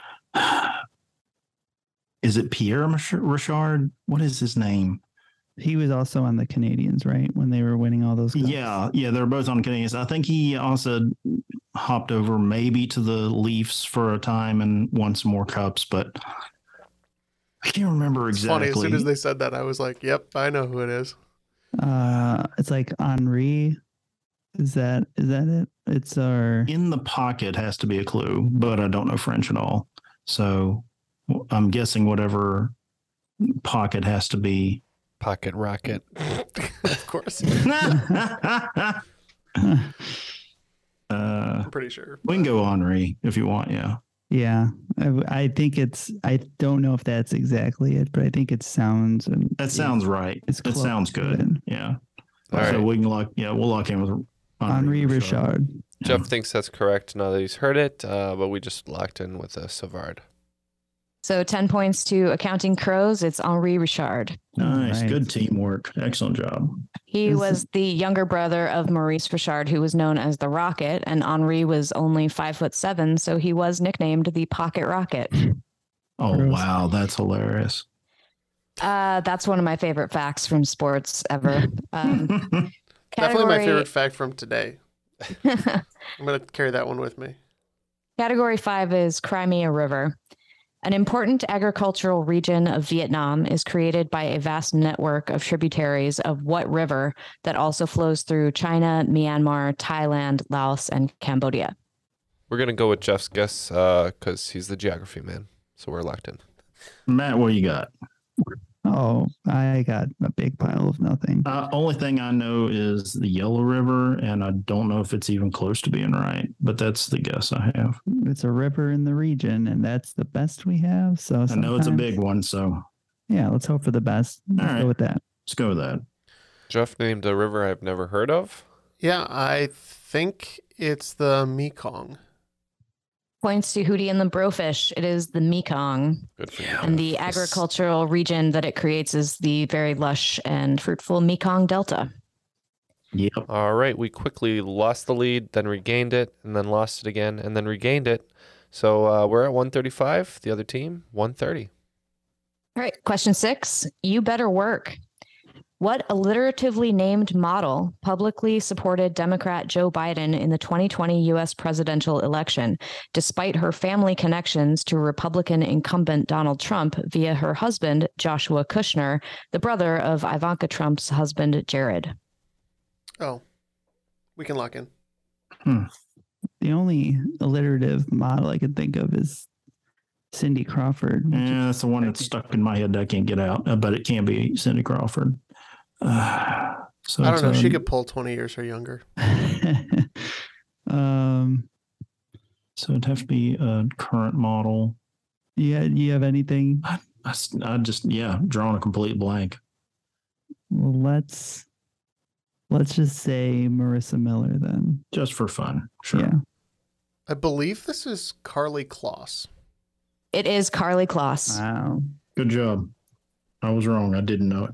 Is it Pierre Mich- Richard? What is his name? He was also on the Canadians, right? When they were winning all those cups. Yeah, yeah, they're both on Canadians. I think he also hopped over maybe to the Leafs for a time and won some more cups, but I can't remember It's exactly. funny. As soon as they said that, I was like, yep, I know who it is. Uh, it's like Henri. Is that is that it? It's our In the pocket has to be a clue, but I don't know French at all. So I'm guessing whatever pocket has to be. Pocket rocket. Of course. uh, I'm pretty sure. we can go Henri if you want. Yeah. Yeah, I, I think it's. I don't know if that's exactly it, but I think it sounds. and That sounds right. It's It close sounds to good. it. Yeah. All so right. we can lock. Yeah, we'll lock in with Henri Richard. Jeff thinks that's correct now that he's heard it, uh, but we just locked in with a Savard. So ten points to Accounting Crows. It's Henri Richard. Nice. Right. Good teamwork. Excellent job. He This was is- the younger brother of Maurice Richard, who was known as the Rocket, and Henri was only five foot seven, so he was nicknamed the Pocket Rocket. Oh, Gross. wow. That's hilarious. Uh, that's one of my favorite facts from sports ever. Um, Definitely my category- favorite fact from today. I'm going to carry that one with me. Category five is Crimea River. An important agricultural region of Vietnam is created by a vast network of tributaries of what river that also flows through China, Myanmar, Thailand, Laos, and Cambodia? We're going to go with Jeff's guess because he's the geography man. So we're locked in. Matt, what you got? Oh, I got a big pile of nothing. Uh, only thing I know is the Yellow River, and I don't know if it's even close to being right, but that's the guess I have. It's a river in the region, and that's the best we have. So I know it's a sometimes- big one, so Yeah, let's hope for the best. Let's All right. go with that. let's go with that. Jeff named a river I've never heard of. Yeah, I think it's the Mekong. Points to Hootie and the Brofish. It is the Mekong. Good for you. And the agricultural region that it creates is the very lush and fruitful Mekong Delta. Yep. All right. We quickly lost the lead, then regained it, and then lost it again, and then regained it. So uh, we're at one thirty-five. The other team, one thirty. All right, question six. You better work. What alliteratively named model publicly supported Democrat Joe Biden in the twenty twenty U S presidential election, despite her family connections to Republican incumbent Donald Trump via her husband, Joshua Kushner, the brother of Ivanka Trump's husband, Jared? Oh, we can lock in. Hmm. The only alliterative model I can think of is Cindy Crawford. Yeah, that's the one that's stuck in my head that I can't get out, uh, but it can be Cindy Crawford. Uh, so I don't know. um, She could pull twenty years or younger. um, so it'd have to be a current model. Yeah, do you have anything? I, I, I just, yeah, drawing a complete blank. Well, let's let's just say Marissa Miller then. Just for fun. Sure. Yeah. I believe this is Carly Kloss. It is Carly Kloss. Wow. Good job. I was wrong. I didn't know it.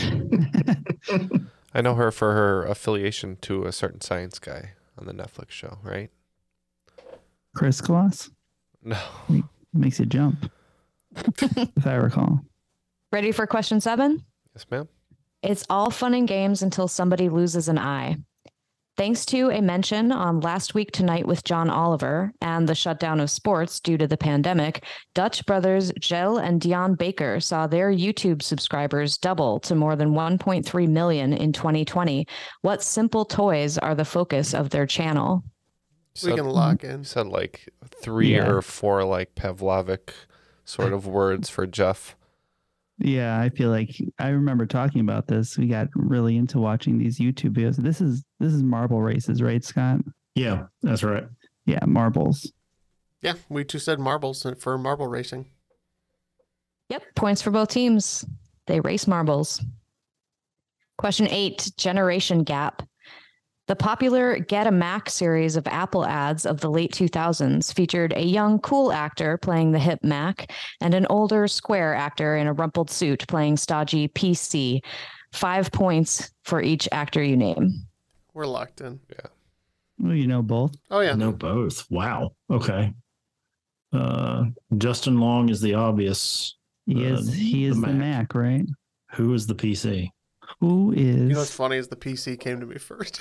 I know her for her affiliation to a certain science guy on the Netflix show, right? Chris Kloss? No. Makes you jump, if I recall. Ready for question seven? Yes, ma'am. It's all fun and games until somebody loses an eye. Thanks to a mention on Last Week Tonight with John Oliver and the shutdown of sports due to the pandemic, Dutch brothers Jel and Dion Baker saw their YouTube subscribers double to more than one point three million in twenty twenty. What simple toys are the focus of their channel? We can lock in. You said like three Yeah. or four like Pavlovic sort of words for Jeff. Yeah, I feel like I remember talking about this. We got really into watching these YouTube videos. This is this is marble races, right, Scott? Yeah, that's right. Yeah, marbles. Yeah, we two said marbles for marble racing. Yep, points for both teams. They race marbles. Question eight, generation gap. The popular Get a Mac series of Apple ads of the late two thousands featured a young, cool actor playing the hip Mac and an older, square actor in a rumpled suit playing stodgy P C. Five points for each actor you name. We're locked in. Yeah. Well, you know both. Oh, yeah. Know both. Wow. Okay. Uh, Justin Long is the obvious. He uh, is he is the Mac, right? Who is the P C? Who is? You know what's funny is the P C came to me first.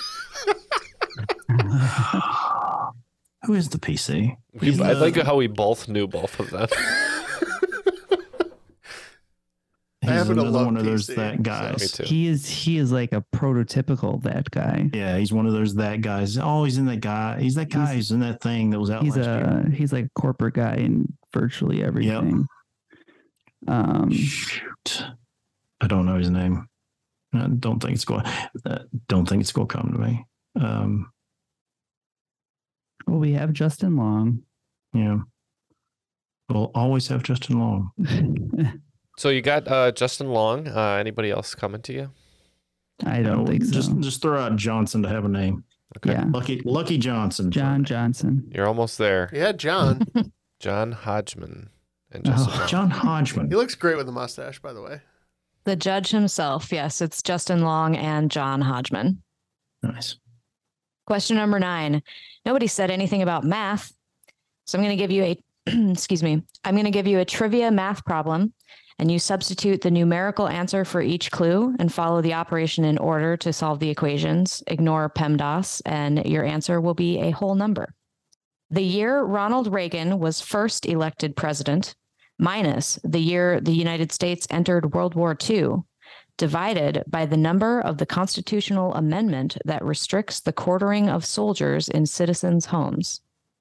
Who is the P C? We, I like how we both knew both of them. He's happen to another love one of those P C, that guys. Me too. He is he is like a prototypical that guy. Yeah, he's one of those that guys. Oh, he's in that guy. He's that guy. He's, in that thing that was out He's last a year. he's like a corporate guy in virtually everything. Um, Shoot, I don't know his name. I don't think it's going. Uh, don't think it's going to come to me. Um, well, we have Justin Long. yeah, we'll always have Justin Long. So you got uh, Justin Long. Uh, anybody else coming to you? I don't No, think so. Just just throw out Johnson to have a name. Okay. Yeah, Lucky Lucky Johnson. John Johnson. You're almost there. Yeah, John. John Hodgman and Justin Oh, Long. John Hodgman. He looks great with a mustache, by the way. The judge himself. Yes, it's Justin Long and John Hodgman. Nice. Question number nine. Nobody said anything about math. So I'm going to give you a, excuse me, I'm going to give you a trivia math problem, and you substitute the numerical answer for each clue and follow the operation in order to solve the equations. Ignore PEMDAS, and your answer will be a whole number. The year Ronald Reagan was first elected president, minus the year the United States entered World War Two, divided by the number of the constitutional amendment that restricts the quartering of soldiers in citizens' homes.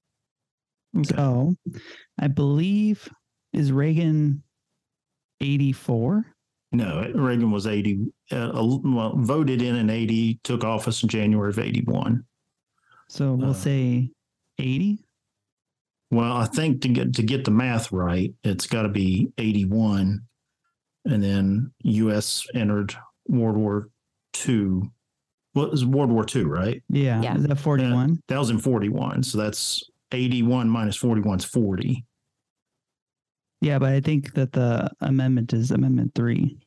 So, I believe is Reagan eighty-four. No, Reagan was eighty. Uh, well, voted in in eighty. Took office in January of eighty-one. So we'll Uh, say eighty. Well, I think to get to get the math right, it's got to be eighty-one, and then U S entered World War Two. Well, it was World War Two, right? Yeah. Yeah. Is that forty-one? That was in forty-one, so that's eighty-one minus forty-one is forty. Yeah, but I think that the amendment is Amendment Three.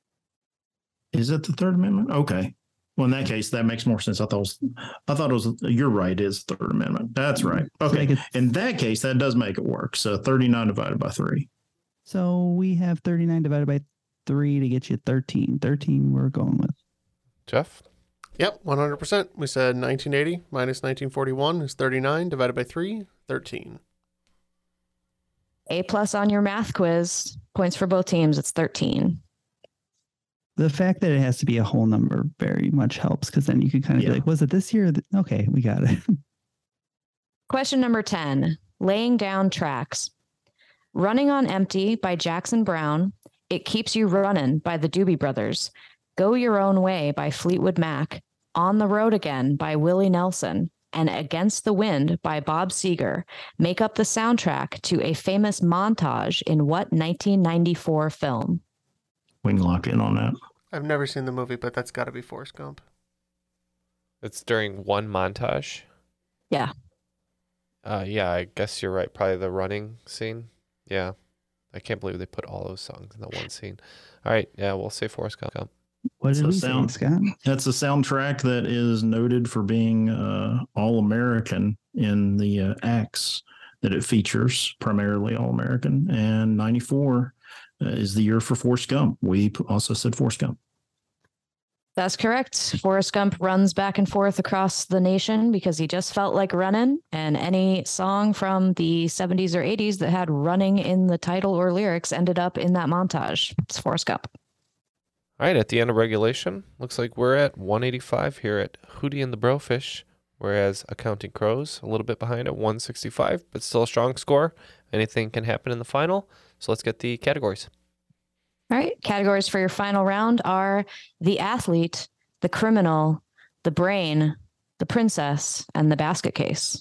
Is it the Third Amendment? Okay. Well, in that case, that makes more sense. I thought it was, I thought it was, you're right, it is the Third Amendment. That's right. So Okay. I could- In that case, that does make it work. So thirty-nine divided by three. So we have thirty-nine divided by three to get you thirteen. thirteen we're going with. Jeff? Yep, one hundred percent. We said nineteen eighty minus nineteen forty-one is thirty-nine, divided by three, thirteen. A plus on your math quiz. Points for both teams. It's thirteen. The fact that it has to be a whole number very much helps, because then you can kind of Yeah. be like, was it this year? Okay, we got it. Question number ten, laying down tracks. Running on Empty by Jackson Browne, It Keeps You Runnin' by the Doobie Brothers, Go Your Own Way by Fleetwood Mac, On the Road Again by Willie Nelson, and Against the Wind by Bob Seger make up the soundtrack to a famous montage in what nineteen ninety-four film? We can lock in on that. I've never seen the movie, but that's got to be Forrest Gump. It's during one montage? Yeah. Uh, yeah, I guess you're right. Probably the running scene. Yeah. I can't believe they put all those songs in that one scene. All right. Yeah, we'll say Forrest Gump. What It's did a we sound- say, Scott? That's a soundtrack that is noted for being uh, all-American in the uh, acts that it features, primarily all-American. And ninety-four uh, is the year for Forrest Gump. We p- also said Forrest Gump. That's correct. Forrest Gump runs back and forth across the nation because he just felt like running, and any song from the seventies or eighties that had running in the title or lyrics ended up in that montage. It's Forrest Gump. All right, at the end of regulation, looks like we're at one eighty-five here at Hootie and the Brofist, whereas Accounting Crows a little bit behind at one sixty-five, but still a strong score. Anything can happen in the final, so let's get the categories. All right. Categories for your final round are the athlete, the criminal, the brain, the princess, and the basket case.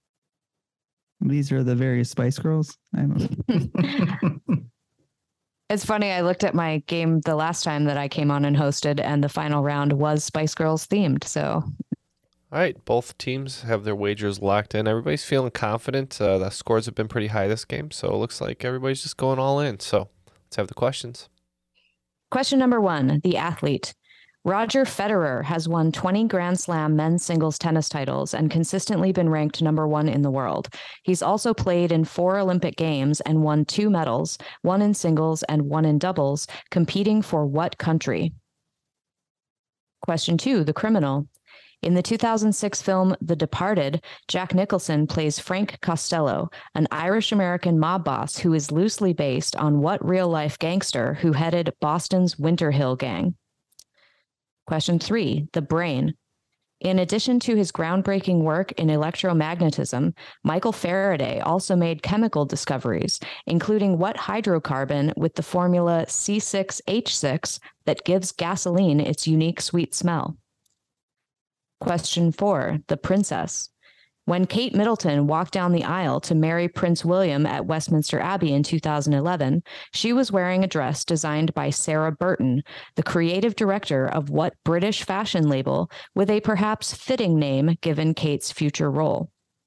These are the various Spice Girls. I don't know. It's funny. I looked at my game the last time that I came on and hosted, and the final round was Spice Girls themed. So, All right, both teams have their wagers locked in. Everybody's feeling confident. Uh, the scores have been pretty high this game, so it looks like everybody's just going all in. So let's have the questions. question number one, the athlete. Roger Federer has won twenty Grand Slam men's singles tennis titles and consistently been ranked number one in the world. He's also played in four Olympic Games and won two medals, one in singles and one in doubles, competing for what country? Question two, the criminal. In the two thousand six film The Departed, Jack Nicholson plays Frank Costello, an Irish-American mob boss who is loosely based on what real-life gangster who headed Boston's Winter Hill Gang? Question three, the brain. In addition to his groundbreaking work in electromagnetism, Michael Faraday also made chemical discoveries, including what hydrocarbon with the formula C six H six that gives gasoline its unique sweet smell. Question four, the princess. When Kate Middleton walked down the aisle to marry Prince William at Westminster Abbey in two thousand eleven, she was wearing a dress designed by Sarah Burton, the creative director of what British fashion label, with a perhaps fitting name given Kate's future role?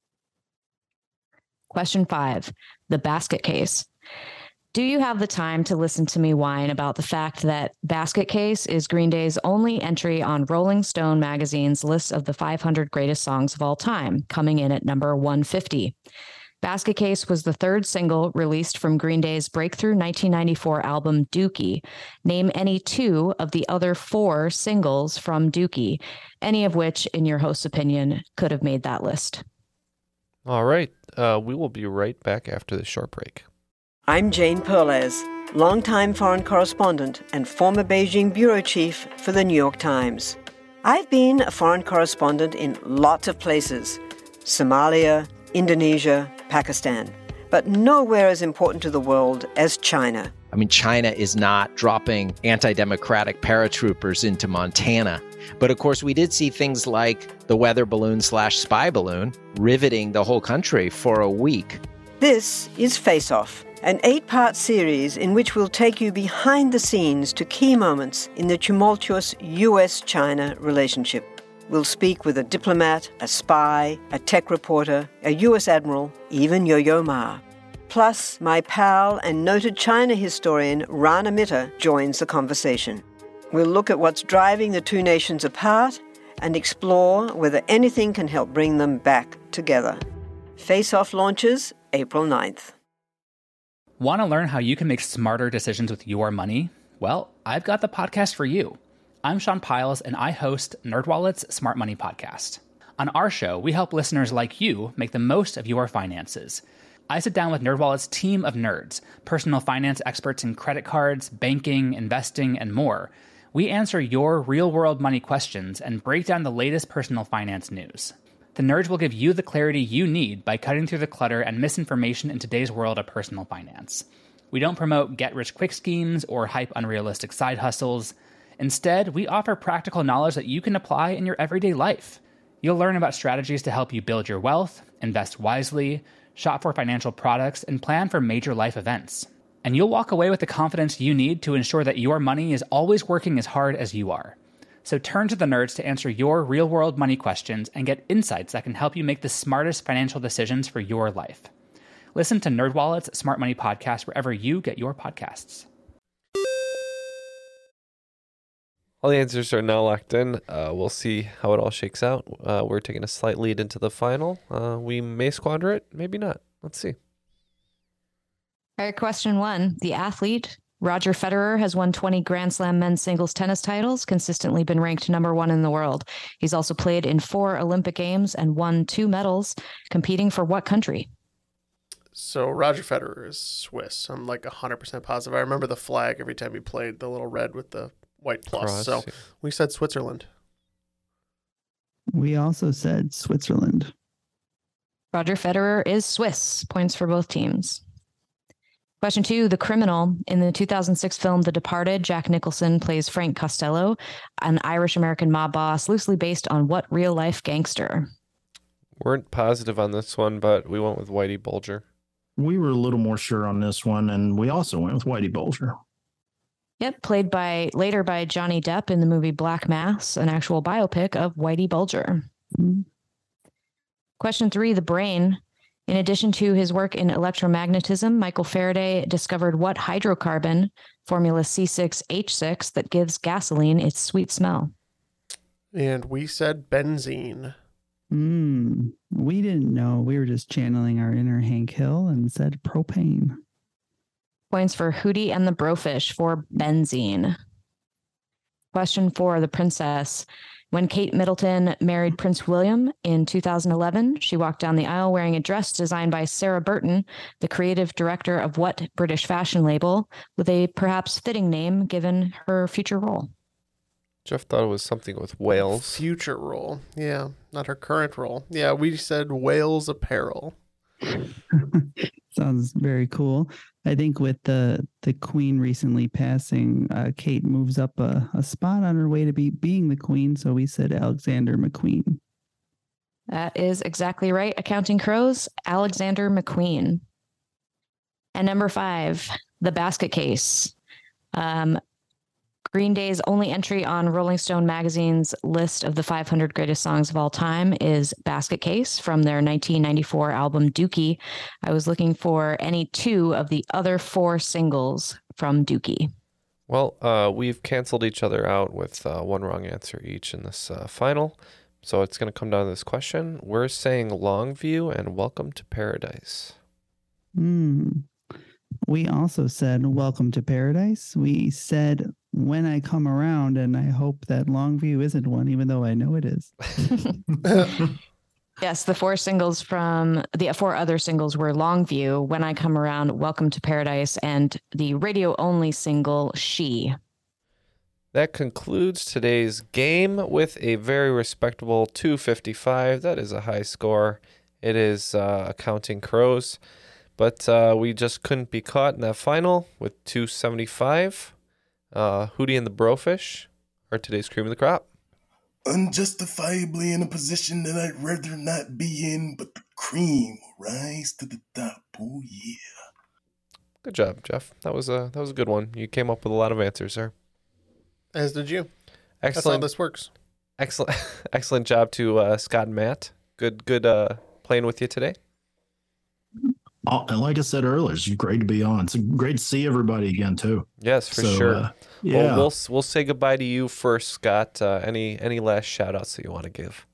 Question five, the basket case. Do you have the time to listen to me whine about the fact that Basket Case is Green Day's only entry on Rolling Stone magazine's list of the five hundred greatest songs of all time, coming in at number one fifty? Basket Case was the third single released from Green Day's breakthrough nineteen ninety-four album Dookie. Name any two of the other four singles from Dookie, any of which, in your host's opinion, could have made that list. All right, uh, we will be right back after this short break. I'm Jane Perlez, longtime foreign correspondent and former Beijing bureau chief for the New York Times. I've been a foreign correspondent in lots of places: Somalia, Indonesia, Pakistan, but nowhere as important to the world as China. I mean, China is not dropping anti-democratic paratroopers into Montana. But of course, we did see things like the weather balloon slash spy balloon riveting the whole country for a week. This is Face Off, an eight-part series in which we'll take you behind the scenes to key moments in the tumultuous U S China relationship. We'll speak with a diplomat, a spy, a tech reporter, a U S admiral, even Yo-Yo Ma. Plus, my pal and noted China historian Rana Mitter joins the conversation. We'll look at what's driving the two nations apart and explore whether anything can help bring them back together. Face Off launches April ninth. Want to learn how you can make smarter decisions with your money? Well, I've got the podcast for you. I'm Sean Piles, and I host NerdWallet's Smart Money Podcast. On our show, we help listeners like you make the most of your finances. I sit down with NerdWallet's team of nerds, personal finance experts in credit cards, banking, investing, and more. We answer your real-world money questions and break down the latest personal finance news. The nerds will give you the clarity you need by cutting through the clutter and misinformation in today's world of personal finance. We don't promote get-rich-quick schemes or hype unrealistic side hustles. Instead, we offer practical knowledge that you can apply in your everyday life. You'll learn about strategies to help you build your wealth, invest wisely, shop for financial products, and plan for major life events. And you'll walk away with the confidence you need to ensure that your money is always working as hard as you are. So turn to the nerds to answer your real-world money questions and get insights that can help you make the smartest financial decisions for your life. Listen to NerdWallet's Smart Money Podcast wherever you get your podcasts. All the answers are now locked in. Uh, we'll see how it all shakes out. Uh, we're taking a slight lead into the final. Uh, we may squander it, maybe not. Let's see. All right, question one. The athlete, Roger Federer, has won twenty Grand Slam men's singles tennis titles, consistently been ranked number one in the world. He's also played in four Olympic Games and won two medals, competing for what country? So Roger Federer is Swiss. I'm like one hundred percent positive. I remember the flag every time he played, the little red with the white plus. Cross, so yeah. we said Switzerland. We also said Switzerland. Roger Federer is Swiss. Points for both teams. Question two, The Criminal. In the two thousand six film The Departed, Jack Nicholson plays Frank Costello, an Irish-American mob boss loosely based on what real-life gangster? Weren't positive on this one, but we went with Whitey Bulger. We were a little more sure on this one, and we also went with Whitey Bulger. Yep, played by later by Johnny Depp in the movie Black Mass, an actual biopic of Whitey Bulger. Mm-hmm. Question three, The Brain. In addition to his work in electromagnetism, Michael Faraday discovered what hydrocarbon, formula C six H six, that gives gasoline its sweet smell? And we said benzene. Mm, we didn't know. We were just channeling our inner Hank Hill and said propane. Points for Hootie and the Brofish for benzene. Question four, The Princess. When Kate Middleton married Prince William in two thousand eleven, she walked down the aisle wearing a dress designed by Sarah Burton, the creative director of what British fashion label, with a perhaps fitting name given her future role? Jeff thought it was something with Wales. Future role. Yeah, not her current role. Yeah, we said Wales apparel. Sounds very cool. I think with the the queen recently passing, uh, Kate moves up a, a spot on her way to be being the queen. So we said Alexander McQueen. That is exactly right. Accounting Crows, Alexander McQueen. And number five, The Basket Case. Um, Green Day's only entry on Rolling Stone magazine's list of the five hundred greatest songs of all time is Basket Case from their nineteen ninety-four album Dookie. I was looking for any two of the other four singles from Dookie. Well, uh, we've canceled each other out with uh, one wrong answer each in this uh, final. So it's going to come down to this question. We're saying Longview and Welcome to Paradise. Hmm. We also said Welcome to Paradise. We said When I Come Around, and I hope that Longview isn't one, even though I know it is. Yes, the four singles from the four other singles were Longview, When I Come Around, Welcome to Paradise, and the radio-only single She. That concludes today's game with a very respectable two fifty-five. That is a high score. It is uh, Accounting Crows. But uh, we just couldn't be caught in that final with two seventy-five. Uh, Hootie and the Brofish are today's cream of the crop. Unjustifiably in a position that I'd rather not be in, but the cream will rise to the top. Oh, yeah. Good job, Jeff. That was a that was a good one. You came up with a lot of answers there. As did you. Excellent. That's how this works. Excellent, excellent job to uh, Scott and Matt. Good, good uh, playing with you today. Oh, and like I said earlier, it's great to be on. It's great to see everybody again too. Yes, for so, sure. Uh, yeah, yeah. Well, we'll we'll say goodbye to you first, Scott. Uh, any any last shout outs that you want to give?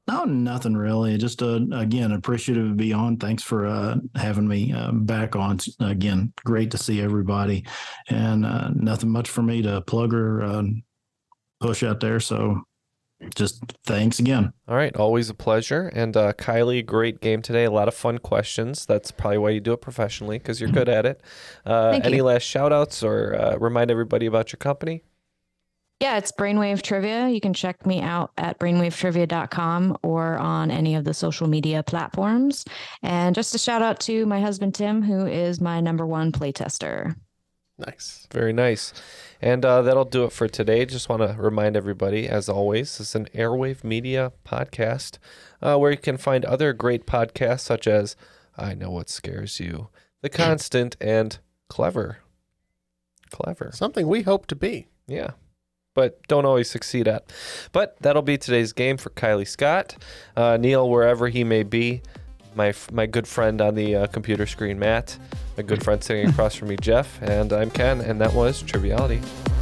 No, nothing really. Just uh, again, appreciative to be on. Thanks for uh, having me uh, back on. Again, great to see everybody, and uh, nothing much for me to plug or uh, push out there. So, just thanks again. All right, always a pleasure. And uh, Kylie, great game today. A lot of fun questions. That's probably why you do it professionally, because you're good at it. Uh, Thank any you. last shout outs or uh, remind everybody about your company? Yeah, it's Brainwave Trivia. You can check me out at brainwave trivia dot com or on any of the social media platforms. And just a shout out to my husband, Tim, who is my number one playtester. Nice. Very nice. And uh, that'll do it for today. Just want to remind everybody, as always, this is an Airwave Media podcast uh, where you can find other great podcasts such as I Know What Scares You, The Constant, and Clever. Clever. Something we hope to be. Yeah. But don't always succeed at. But that'll be today's game for Kylie Scott. Uh, Neil, wherever he may be, my my good friend on the uh, computer screen, Matt, my good friend sitting across from me, Jeff, and I'm Ken, and that was Triviality.